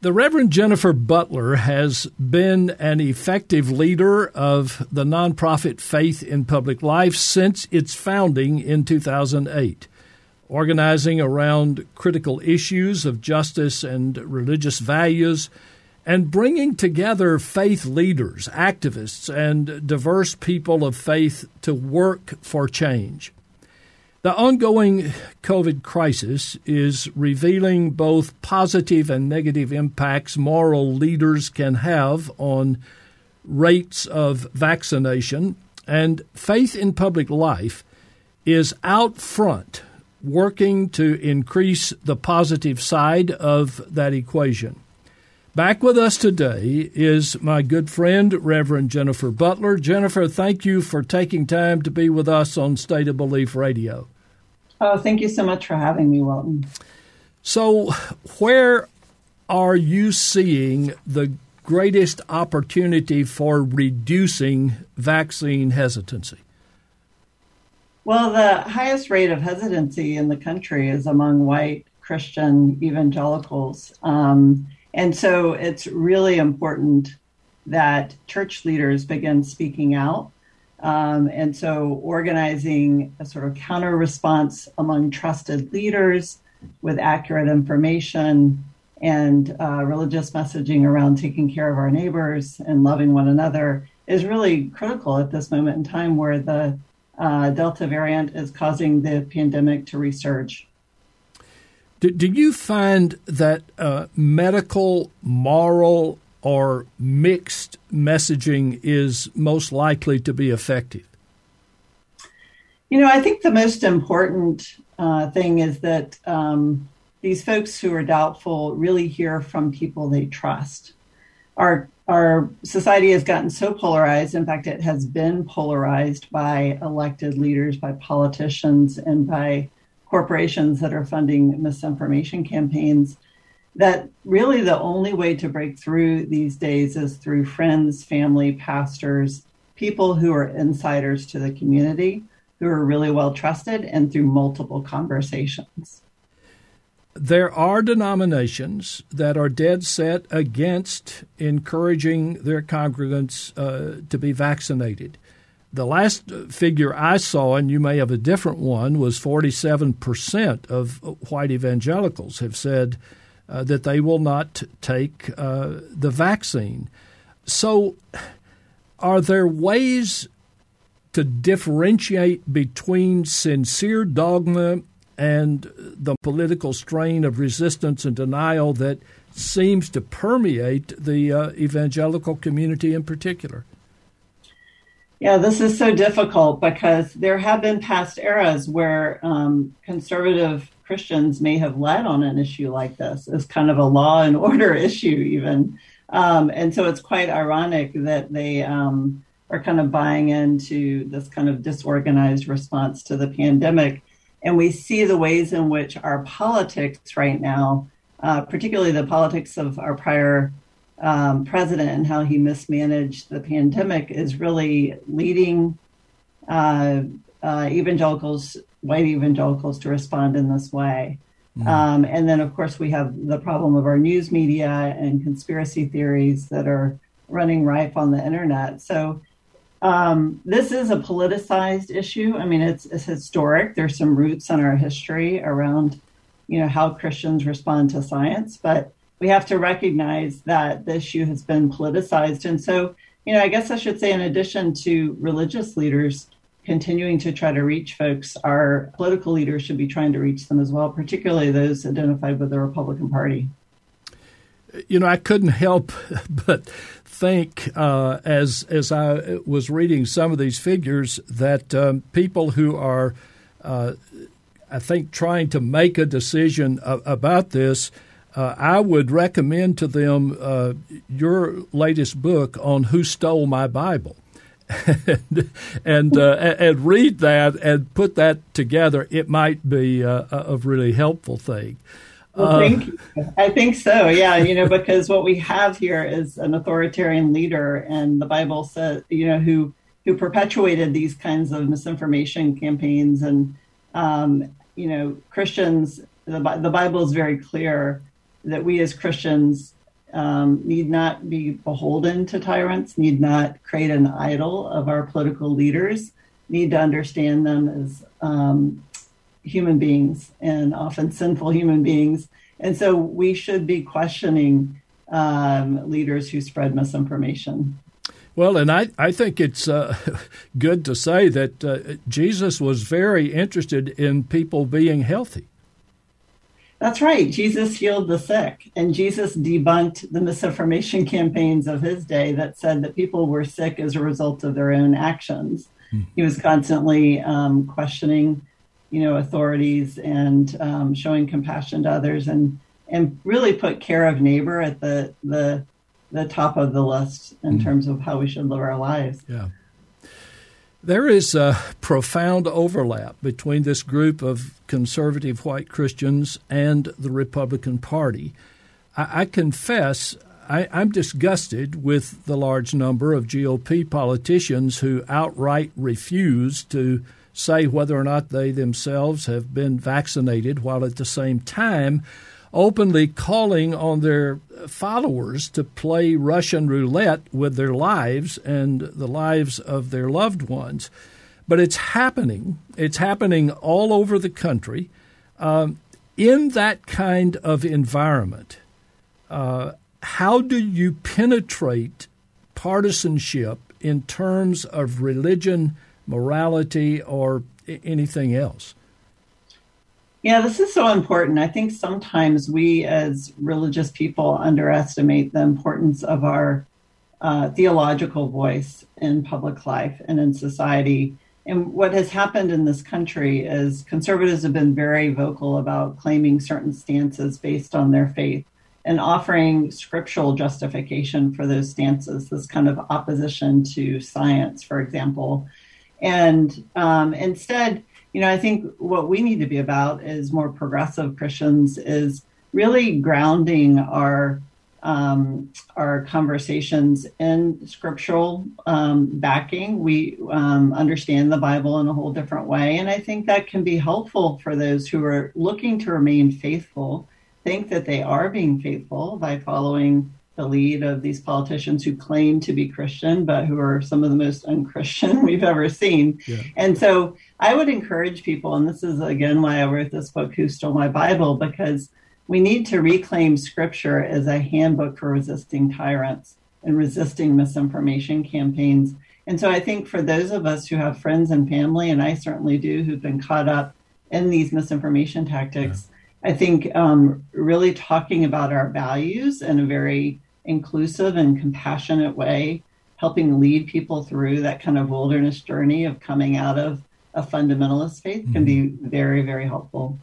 The Reverend Jennifer Butler has been an effective leader of the nonprofit Faith in Public Life since its founding in 2008, organizing around critical issues of justice and religious values, and bringing together faith leaders, activists, and diverse people of faith to work for change. The ongoing COVID crisis is revealing both positive and negative impacts moral leaders can have on rates of vaccination, and Faith in Public Life is out front working to increase the positive side of that equation. Back with us today is my good friend, Reverend Jennifer Butler. Jennifer, thank you for taking time to be with us on State of Belief Radio. Oh, thank you so much for having me, Walton. So, where are you seeing the greatest opportunity for reducing vaccine hesitancy? Well, the highest rate of hesitancy in the country is among white Christian evangelicals. And so it's really important that church leaders begin speaking out. And so organizing a sort of counter response among trusted leaders with accurate information and religious messaging around taking care of our neighbors and loving one another is really critical at this moment in time where the Delta variant is causing the pandemic to resurge. Do you find that medical, moral, or mixed messaging is most likely to be effective? You know, I think the most important thing is that these folks who are doubtful really hear from people they trust. Our society has gotten so polarized. In fact, it has been polarized by elected leaders, by politicians, and by corporations that are funding misinformation campaigns, that really the only way to break through these days is through friends, family, pastors, people who are insiders to the community, who are really well trusted, and through multiple conversations. There are denominations that are dead set against encouraging their congregants to be vaccinated. The last figure I saw, and you may have a different one, was 47% of white evangelicals have said that they will not take the vaccine. So are there ways to differentiate between sincere dogma and the political strain of resistance and denial that seems to permeate the evangelical community in particular? Yeah, this is so difficult because there have been past eras where conservative Christians may have led on an issue like this as kind of a law and order issue even. And so it's quite ironic that they are kind of buying into this kind of disorganized response to the pandemic. And we see the ways in which our politics right now, particularly the politics of our prior president and how he mismanaged the pandemic, is really leading evangelicals, white evangelicals, to respond in this way. Mm-hmm. And then, of course, we have the problem of our news media and conspiracy theories that are running rife on the internet. So this is a politicized issue. I mean, it's historic. There's some roots in our history around, how Christians respond to science, but we have to recognize that the issue has been politicized. And so, I guess I should say, in addition to religious leaders continuing to try to reach folks, our political leaders should be trying to reach them as well, particularly those identified with the Republican Party. I couldn't help but think, as I was reading some of these figures, that people who are, I think, trying to make a decision about this, I would recommend to them your latest book on Who Stole My Bible, and read that and put that together. It might be a really helpful thing. Well, thank you. I think so. Yeah, because what we have here is an authoritarian leader, and the Bible says, who perpetuated these kinds of misinformation campaigns, and Christians. The Bible is very clear that we as Christians need not be beholden to tyrants, need not create an idol of our political leaders, need to understand them as human beings, and often sinful human beings. And so we should be questioning leaders who spread misinformation. Well, and I think it's good to say that Jesus was very interested in people being healthy. That's right. Jesus healed the sick, and Jesus debunked the misinformation campaigns of his day that said that people were sick as a result of their own actions. He was constantly questioning, authorities and showing compassion to others, and really put care of neighbor at the top of the list in terms of how we should live our lives. Yeah. There is a profound overlap between this group of conservative white Christians and the Republican Party. I confess I'm disgusted with the large number of GOP politicians who outright refuse to say whether or not they themselves have been vaccinated, while at the same time openly calling on their followers to play Russian roulette with their lives and the lives of their loved ones. But it's happening. It's happening all over the country. In that kind of environment, how do you penetrate partisanship in terms of religion, morality, or anything else? Yeah, this is so important. I think sometimes we as religious people underestimate the importance of our theological voice in public life and in society. And what has happened in this country is conservatives have been very vocal about claiming certain stances based on their faith and offering scriptural justification for those stances, this kind of opposition to science, for example. And instead, I think what we need to be about as more progressive Christians is really grounding our conversations in scriptural backing. We understand the Bible in a whole different way, and I think that can be helpful for those who are looking to remain faithful, think that they are being faithful by following the lead of these politicians who claim to be Christian, but who are some of the most unchristian we've ever seen. Yeah. And so I would encourage people, and this is again why I wrote this book, Who Stole My Bible, because we need to reclaim scripture as a handbook for resisting tyrants and resisting misinformation campaigns. And so I think for those of us who have friends and family, and I certainly do, who've been caught up in these misinformation tactics, I think really talking about our values in a very inclusive and compassionate way, helping lead people through that kind of wilderness journey of coming out of a fundamentalist faith can be very, very helpful.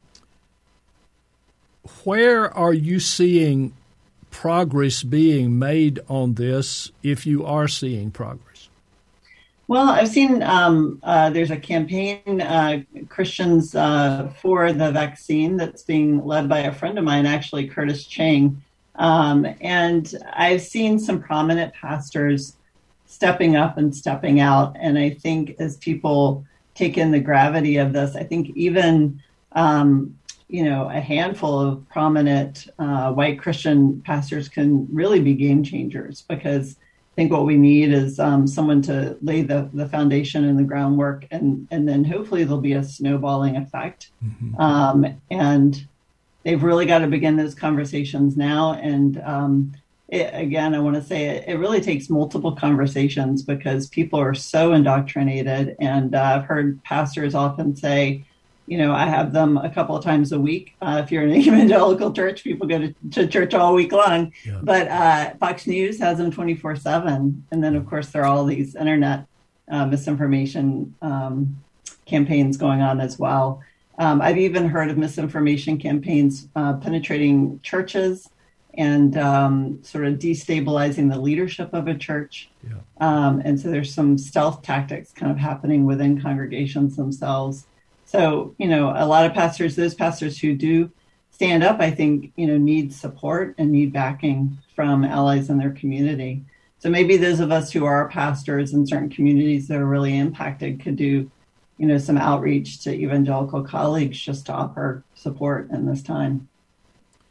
Where are you seeing progress being made on this, if you are seeing progress? Well, I've seen there's a campaign, Christians for the Vaccine, that's being led by a friend of mine, actually, Curtis Chang. And I've seen some prominent pastors stepping up and stepping out. And I think as people take in the gravity of this, I think even, a handful of prominent white Christian pastors can really be game changers, because I think what we need is someone to lay the foundation and the groundwork, and then hopefully there'll be a snowballing effect. And they've really got to begin those conversations now. And again, I want to say it really takes multiple conversations, because people are so indoctrinated. And I've heard pastors often say, I have them a couple of times a week. If you're in an evangelical church, people go to church all week long. Yeah. But Fox News has them 24/7. And then, of course, there are all these internet misinformation campaigns going on as well. I've even heard of misinformation campaigns penetrating churches and sort of destabilizing the leadership of a church. Yeah. And so there's some stealth tactics kind of happening within congregations themselves. So, a lot of pastors, those pastors who do stand up, I think, need support and need backing from allies in their community. So maybe those of us who are pastors in certain communities that are really impacted could do, some outreach to evangelical colleagues just to offer support in this time.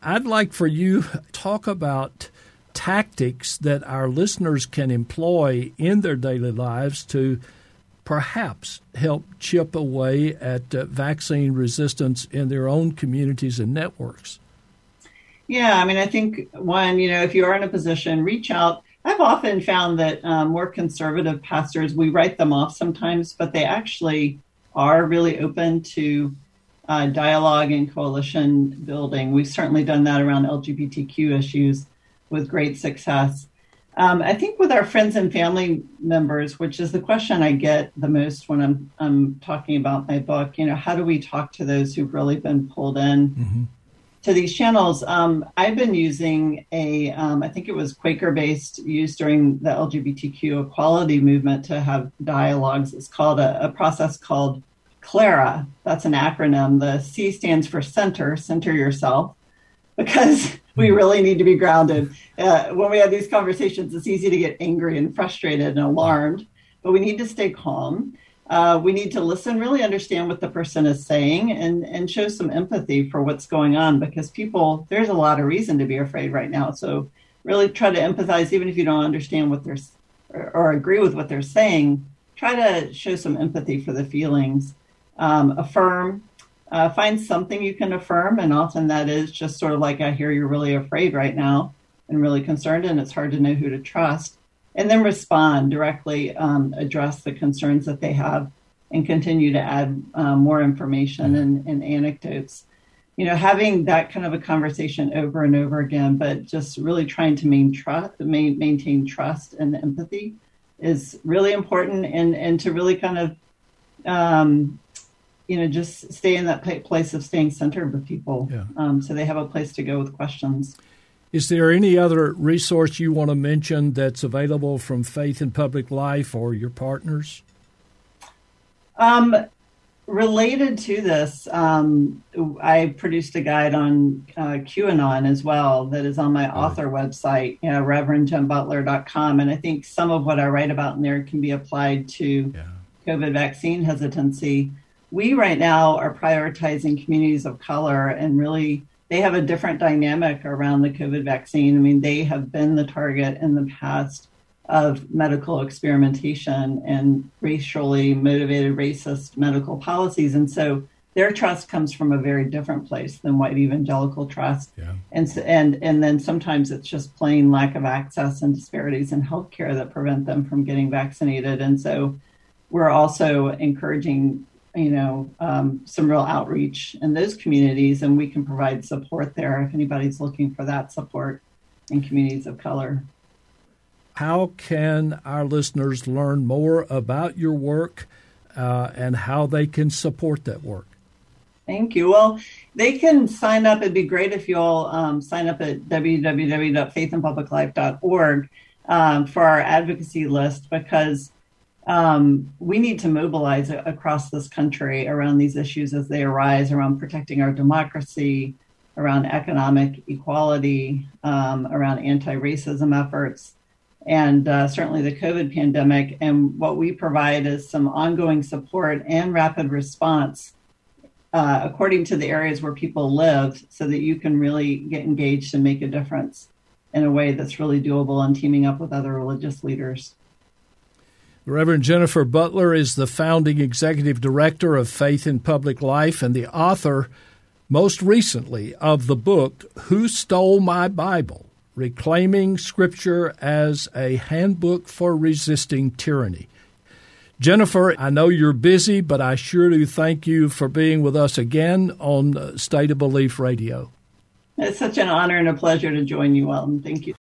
I'd like for you to talk about tactics that our listeners can employ in their daily lives to perhaps help chip away at vaccine resistance in their own communities and networks. Yeah, I mean, I think one, if you are in a position, reach out. I've often found that more conservative pastors, we write them off sometimes, but they actually are really open to dialogue and coalition building. We've certainly done that around LGBTQ issues with great success. I think with our friends and family members, which is the question I get the most when I'm talking about my book, how do we talk to those who've really been pulled in to these channels? I've been using I think it was Quaker-based, used during the LGBTQ equality movement to have dialogues. It's called a process called CLARA. That's an acronym. The C stands for center yourself, because we really need to be grounded. When we have these conversations, it's easy to get angry and frustrated and alarmed, but we need to stay calm. We need to listen, really understand what the person is saying, and show some empathy for what's going on, because there's a lot of reason to be afraid right now. So really try to empathize, even if you don't understand what or agree with what they're saying. Try to show some empathy for the feelings. Affirm. Find something you can affirm, and often that is just sort of like, I hear you're really afraid right now and really concerned, and it's hard to know who to trust. And then respond directly, address the concerns that they have, and continue to add more information and anecdotes. Having that kind of a conversation over and over again, but just really trying to maintain trust and empathy is really important, and to really kind of just stay in that place of staying centered with people, so they have a place to go with questions. Is there any other resource you want to mention that's available from Faith in Public Life or your partners? Related to this, I produced a guide on QAnon as well that is on my author website, reverendjembutler.com. And I think some of what I write about in there can be applied to COVID vaccine hesitancy. We right now are prioritizing communities of color, and really they have a different dynamic around the COVID vaccine. I mean, they have been the target in the past of medical experimentation and racially motivated racist medical policies. And so their trust comes from a very different place than white evangelical trust. Yeah. And then sometimes it's just plain lack of access and disparities in healthcare that prevent them from getting vaccinated. And so we're also encouraging some real outreach in those communities, and we can provide support there if anybody's looking for that support in communities of color. How can our listeners learn more about your work and how they can support that work? Thank you. Well, they can sign up. It'd be great if you all sign up at www.faithinpubliclife.org for our advocacy list, because we need to mobilize across this country around these issues as they arise, around protecting our democracy, around economic equality, around anti-racism efforts, and certainly the COVID pandemic. And what we provide is some ongoing support and rapid response according to the areas where people live, so that you can really get engaged and make a difference in a way that's really doable, and teaming up with other religious leaders. Reverend Jennifer Butler is the founding executive director of Faith in Public Life and the author, most recently, of the book, Who Stole My Bible? Reclaiming Scripture as a Handbook for Resisting Tyranny. Jennifer, I know you're busy, but I sure do thank you for being with us again on State of Belief Radio. It's such an honor and a pleasure to join you all, and thank you.